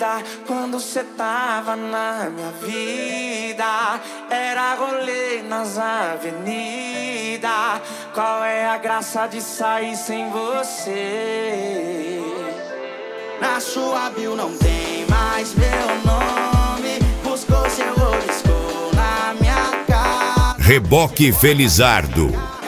vida quando cê tava na minha vida. Era rolê nas avenidas. Qual é a graça de sair sem você? Na sua bio não tem mais meu nome. Buscou seu riscou na minha cara. Reboque Felizardo.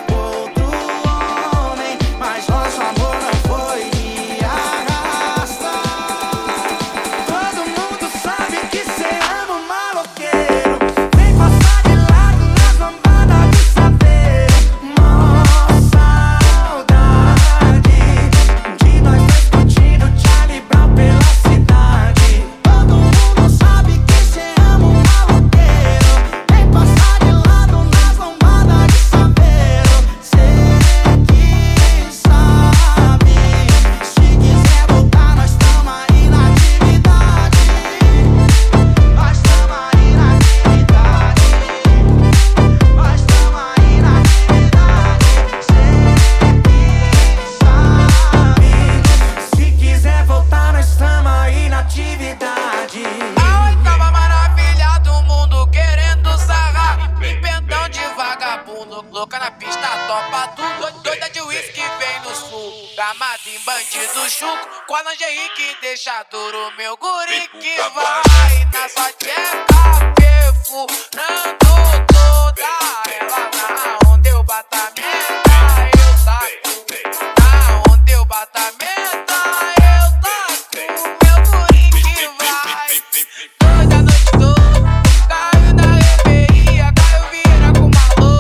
Louca na pista, topa tudo. Doida de uísque vem no sul. Gamada em bandido chuco. Com a lingerie que deixa duro. Meu guri que vai na sua tcheca perfurando toda ela. Na onda eu batamenta, eu taco. Na onda eu batamenta, eu taco. Meu guri que vai toda noite toda. Caiu na reveria, caiu vira com maluco.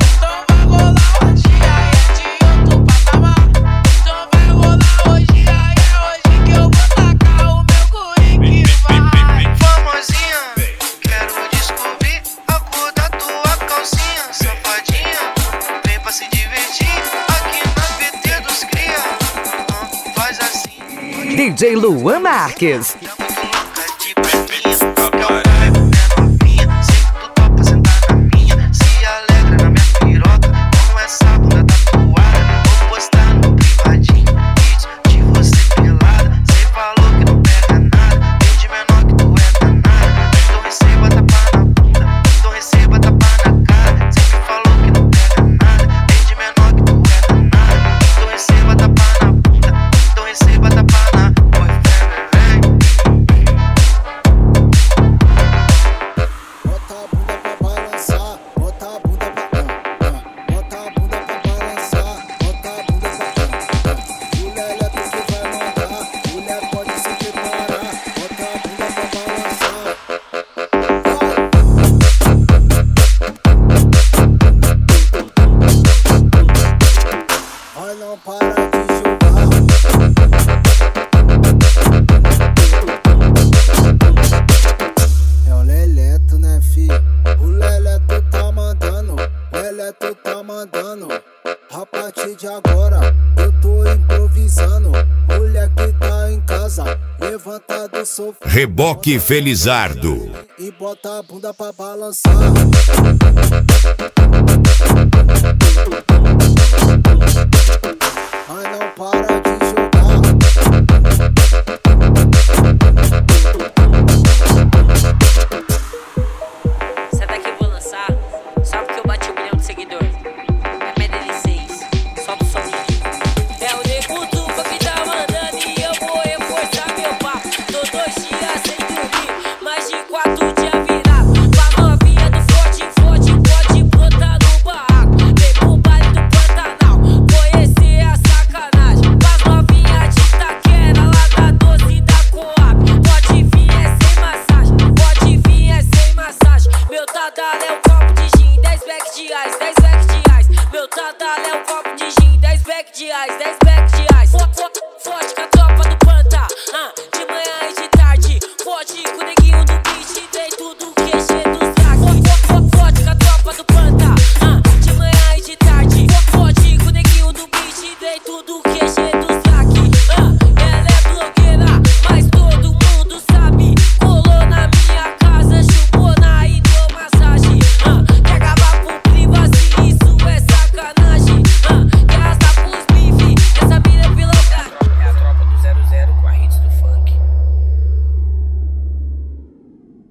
DJ Luan Marques. A partir de agora eu tô improvisando. Mulher que tá em casa, levanta do sofá. Reboque Felizardo. E bota a bunda pra balançar. Mas não para